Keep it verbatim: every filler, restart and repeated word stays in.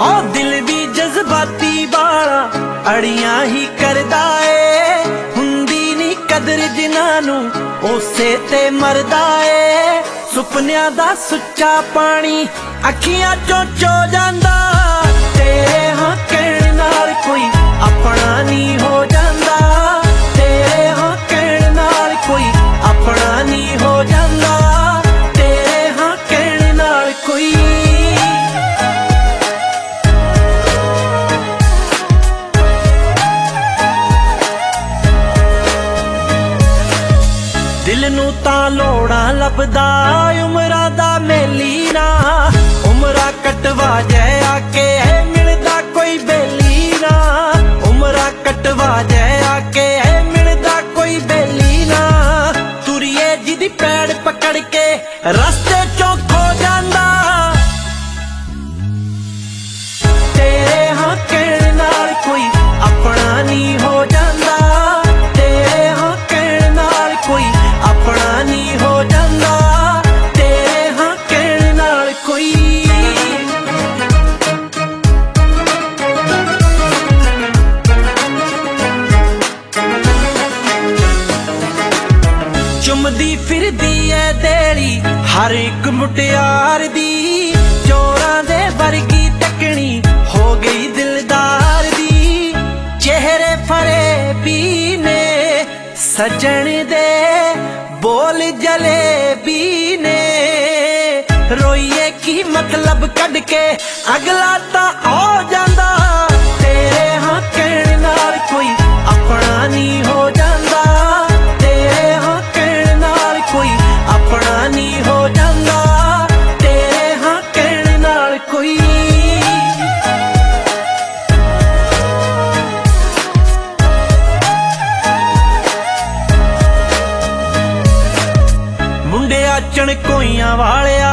ओ दिल भी जज्बाती वाला अड़ियां ही करदा ए, हुंदी नी कदर जिन्हां नूं उसे ते मरदा ए। सुपनियां दा सुच्चा पानी अखियां चों चो जांदा, तेरे हां कहण नाल कोई अपना नहीं हो जांदा, तेरे हां कहण नाल कोई अपना नहीं हो जांदा, तेरे हां कहण नाल कोई। दिल नूं तां लोड़ां लभदा उमरां दा मेली ना, उमरां कटवा जै आके मिलदा कोई बेली ना, उमरां कटवा जै आके मिलदा कोई बेली ना। तुरिए जिदी पैड़ पकड़ के रास्ते चों खो जांदा, तेरे हां कहण नाल कोई अपना नहीं हो जांदा, तेरे हां कहण नाल कोई अपना नहीं हो जांदा, तेरे हां कहण नाल कोई। चुमदी फिरदी ऐ देली हर एक मुटियार दी, चोरां दे वर्गी तकनी हो गई दिलदार दी। चेहरे फरे भी ने सजन दे बोल जलेबी ने, रोइए की मतलब कढ़ के अगला तां हो जांदा, तेरे हां कहण नाल कोई अपना नहीं हो जांदा, तेरे हां कहण नाल कोई अपना नहीं हो जांदा, तेरे हां कहण नाल कोई। मुंडिया चणकोइयां वालिया